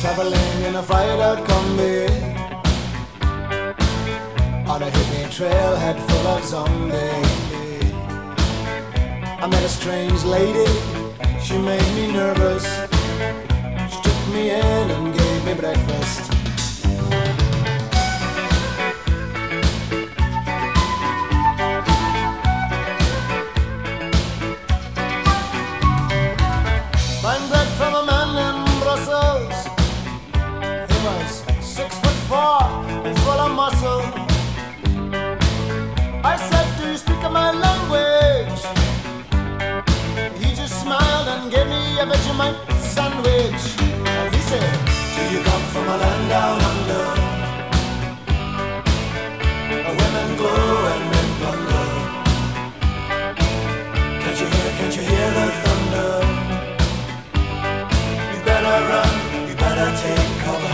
traveling in a fried-out combi on a hippie trailhead full of zombies. I met a strange lady, she made me nervous. She took me in and gave me breakfast. Buying bread from a man in Brussels. He was 6'4" and full of muscle. I said, do you speak my language? He just smiled and gave me a Vegemite sandwich. And he said, do you come from a land down under, where women glow and men plunder? Can't you hear the thunder? You better run, you better take cover.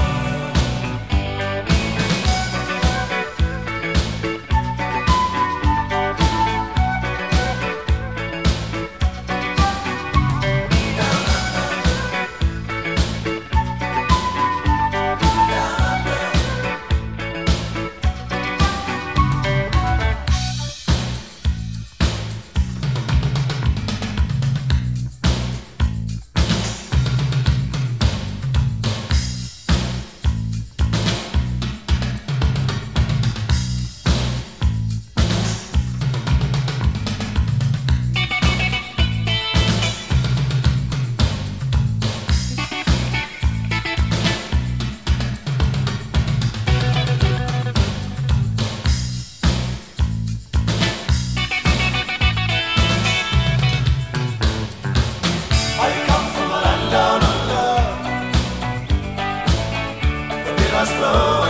Down under, the rivers flow.